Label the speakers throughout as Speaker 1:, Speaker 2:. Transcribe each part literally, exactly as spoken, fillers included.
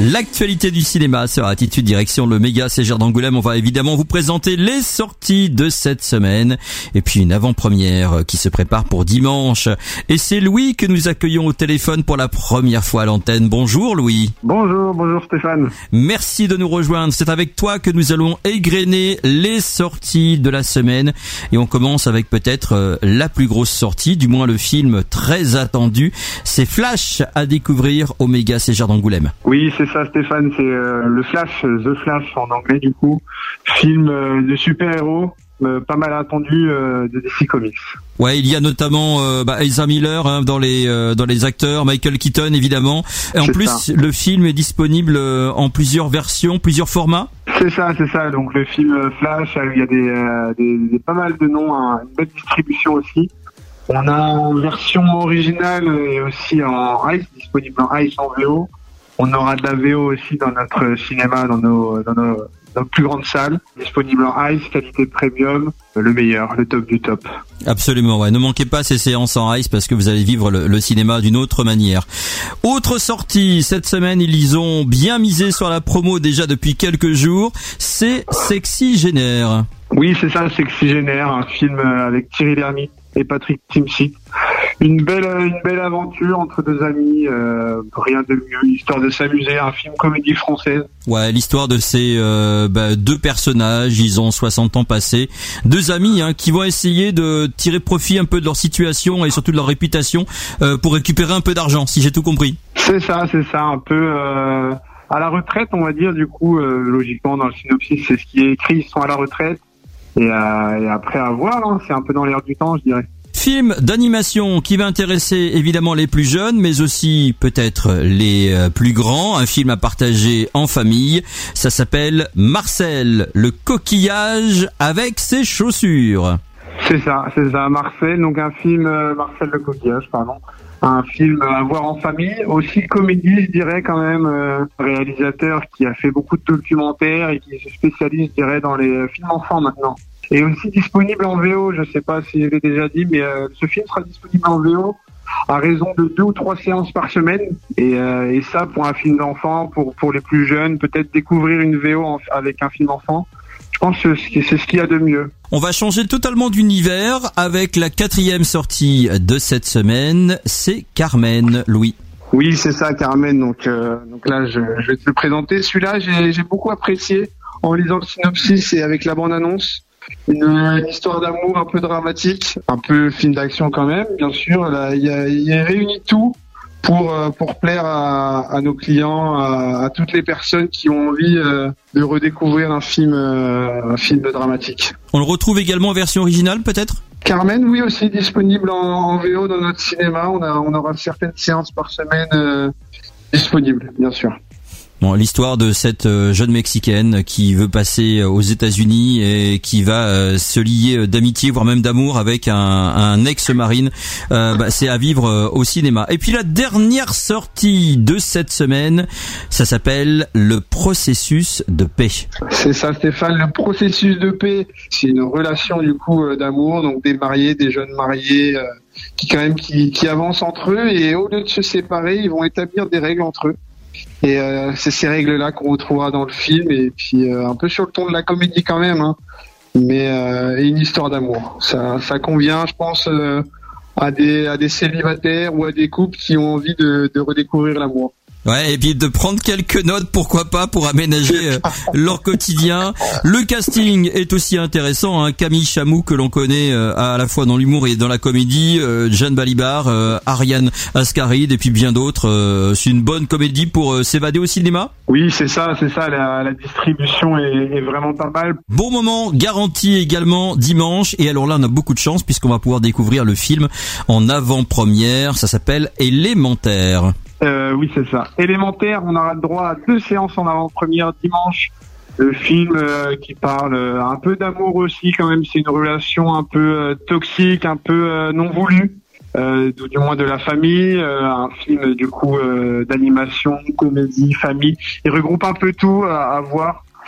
Speaker 1: L'actualité du cinéma sur Attitude direction le méga C G R d'Angoulême. On va évidemment vous présenter les sorties de cette semaine et puis une avant-première qui se prépare pour dimanche. Et c'est Louis que nous accueillons au téléphone pour la première fois à l'antenne. Bonjour Louis.
Speaker 2: Bonjour, bonjour Stéphane.
Speaker 1: Merci de nous rejoindre. C'est avec toi que nous allons égrener les sorties de la semaine et on commence avec peut-être la plus grosse sortie, du moins le film très attendu. C'est Flash à découvrir au méga C G R d'Angoulême.
Speaker 2: Oui, c'est ça Stéphane, c'est euh, le Flash, The Flash en anglais du coup, film euh, de super-héros, euh, pas mal attendu euh, de D C Comics.
Speaker 1: Ouais, il y a notamment euh, bah, Ezra Miller hein, dans les euh, dans les acteurs, Michael Keaton évidemment. Et en c'est plus, ça. Le film est disponible euh, en plusieurs versions, plusieurs formats.
Speaker 2: C'est ça, c'est ça. Donc le film Flash, il y a des, euh, des, des pas mal de noms, hein, une belle distribution aussi. On a en version originale et aussi en Ice, disponible en Ice en V O. On aura de la V O aussi dans notre cinéma, dans nos, dans nos, dans nos plus grandes salles. Disponible en Ice, qualité premium, le meilleur, le top du top.
Speaker 1: Absolument, ouais. Ne manquez pas ces séances en Ice parce que vous allez vivre le, le cinéma d'une autre manière. Autre sortie, cette semaine, ils ont bien misé sur la promo déjà depuis quelques jours. C'est Sexygénère.
Speaker 2: Oui, c'est ça, Sexygénère, un film avec Thierry Lhermitte et Patrick Timsit. Une belle, une belle aventure entre deux amis, euh, rien de mieux, histoire de s'amuser, un film comédie française.
Speaker 1: Ouais, l'histoire de ces euh, bah, deux personnages, ils ont soixante ans passés, deux amis hein, qui vont essayer de tirer profit un peu de leur situation et surtout de leur réputation euh, pour récupérer un peu d'argent, si j'ai tout compris.
Speaker 2: C'est ça, c'est ça, un peu euh, à la retraite, on va dire, du coup, euh, logiquement, dans le synopsis, c'est ce qui est écrit, ils sont à la retraite. Et, euh, et après à voir, hein, c'est un peu dans l'air du temps, je dirais.
Speaker 1: Film d'animation qui va intéresser évidemment les plus jeunes, mais aussi peut-être les plus grands. Un film à partager en famille. Ça s'appelle Marcel, le coquillage avec ses chaussures.
Speaker 2: C'est ça, c'est ça, Marcel. Donc un film, euh, Marcel le coquillage, pardon. Un film à voir en famille, aussi comédie, je dirais quand même, euh, réalisateur qui a fait beaucoup de documentaires et qui se spécialise, je dirais, dans les films enfants maintenant. Et aussi disponible en V O, je sais pas si je l'ai déjà dit, mais euh, ce film sera disponible en V O à raison de deux ou trois séances par semaine. Et, euh, et ça, pour un film d'enfant, pour pour les plus jeunes, peut-être découvrir une V O en, avec un film enfant. Je pense que c'est ce qu'il y a de mieux.
Speaker 1: On va changer totalement d'univers avec la quatrième sortie de cette semaine, c'est Carmen, Louis.
Speaker 2: Oui, c'est ça, Carmen. Donc, euh, donc là, je, je vais te le présenter. Celui-là, j'ai, j'ai beaucoup apprécié en lisant le synopsis et avec la bande-annonce. Une, une histoire d'amour un peu dramatique, un peu film d'action quand même, bien sûr. Là, il y a, il y a réuni tout pour pour plaire à, à nos clients, à, à toutes les personnes qui ont envie euh, de redécouvrir un film euh, un film dramatique.
Speaker 1: On le retrouve également en version originale peut-être ?
Speaker 2: Carmen, oui, aussi disponible en, en V O dans notre cinéma. On a on aura certaines séances par semaine euh, disponibles, bien sûr.
Speaker 1: Bon, l'histoire de cette jeune Mexicaine qui veut passer aux États-Unis et qui va euh, se lier d'amitié, voire même d'amour avec un, un ex-marine, euh, bah, c'est à vivre au cinéma. Et puis la dernière sortie de cette semaine, ça s'appelle Le processus de paix.
Speaker 2: C'est ça, Stéphane, Le processus de paix. C'est une relation du coup d'amour, donc des mariés, des jeunes mariés euh, qui quand même qui, qui avancent entre eux et au lieu de se séparer, ils vont établir des règles entre eux. Et euh, c'est ces règles-là qu'on retrouvera dans le film, et puis euh, un peu sur le ton de la comédie quand même, hein. Mais euh, une histoire d'amour. Ça, ça convient, je pense, euh, à des à des célibataires ou à des couples qui ont envie de, de redécouvrir l'amour.
Speaker 1: Ouais, et puis de prendre quelques notes, pourquoi pas, pour aménager euh, leur quotidien. Le casting est aussi intéressant, hein. Camille Chamou, que l'on connaît euh, à la fois dans l'humour et dans la comédie, euh, Jeanne Balibar, euh, Ariane Ascaride et puis bien d'autres. Euh, c'est une bonne comédie pour euh, s'évader au cinéma.
Speaker 2: Oui, c'est ça, c'est ça. La, la distribution est, est vraiment pas mal.
Speaker 1: Bon moment garanti également dimanche. Et alors là, on a beaucoup de chance puisqu'on va pouvoir découvrir le film en avant-première. Ça s'appelle Élémentaire.
Speaker 2: Euh, oui, c'est ça. Élémentaire, on aura le droit à deux séances en avant-première dimanche. Le film euh, qui parle euh, un peu d'amour aussi, quand même. C'est une relation un peu euh, toxique, un peu euh, non voulue, euh, du, du moins de la famille. Euh, un film du coup euh, d'animation, comédie, famille. Il regroupe un peu tout à, à voir.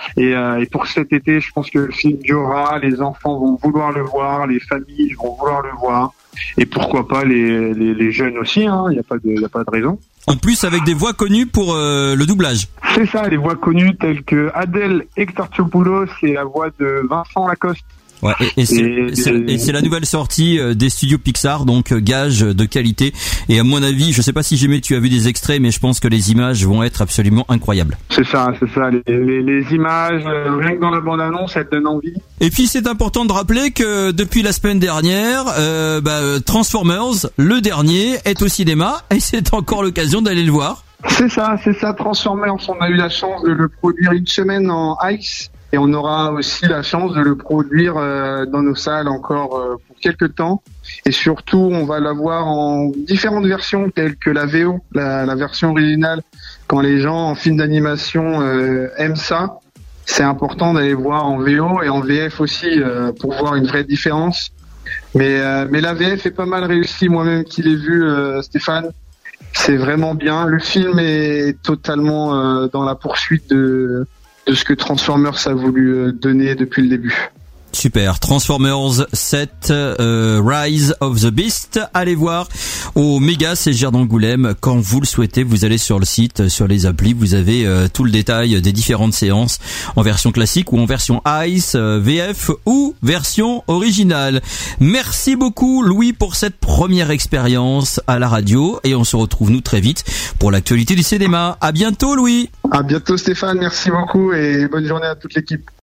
Speaker 2: Et, euh, et pour cet été, je pense que le film durera, les enfants vont vouloir le voir, les familles vont vouloir le voir, et pourquoi pas les, les, les jeunes aussi, hein, il n'y a pas de, il y a pas de raison.
Speaker 1: En plus, avec des voix connues pour euh, le doublage.
Speaker 2: C'est ça, les voix connues telles que Adèle Exarchopoulos et la voix de Vincent Lacoste.
Speaker 1: Ouais, et, et, c'est,
Speaker 2: Et-
Speaker 1: c'est, et c'est la nouvelle sortie euh, des studios Pixar, donc euh, gage de qualité. Et à mon avis, je sais pas si jamais tu as vu des extraits, mais je pense que les images vont être absolument incroyables.
Speaker 2: C'est ça, c'est ça, les, les, les images, euh, rien que dans la bande-annonce, elles donnent envie.
Speaker 1: Et puis c'est important de rappeler que depuis la semaine dernière, euh, bah, Transformers, le dernier, est au cinéma et c'est encore l'occasion d'aller le voir.
Speaker 2: C'est ça, c'est ça, Transformers, on a eu la chance de le produire une semaine en ice. Et on aura aussi la chance de le produire euh, dans nos salles encore euh, pour quelques temps. Et surtout, on va l'avoir en différentes versions, telles que la V O, la, la version originale. Quand les gens en film d'animation euh, aiment ça, c'est important d'aller voir en V O et en V F aussi euh, pour voir une vraie différence. Mais, euh, mais la V F est pas mal réussie, moi-même qui l'ai vu, euh, Stéphane. C'est vraiment bien. Le film est totalement euh, dans la poursuite de... de ce que Transformers a voulu donner depuis le début.
Speaker 1: Super, Transformers sept, euh, Rise of the Beast, allez voir au Méga C G R d'Angoulême quand vous le souhaitez. Vous allez sur le site, sur les applis, vous avez euh, tout le détail des différentes séances en version classique ou en version Ice, euh, V F ou version originale. Merci beaucoup Louis pour cette première expérience à la radio et on se retrouve nous très vite pour l'actualité du cinéma. À bientôt Louis.
Speaker 2: À bientôt Stéphane, merci beaucoup et bonne journée à toute l'équipe.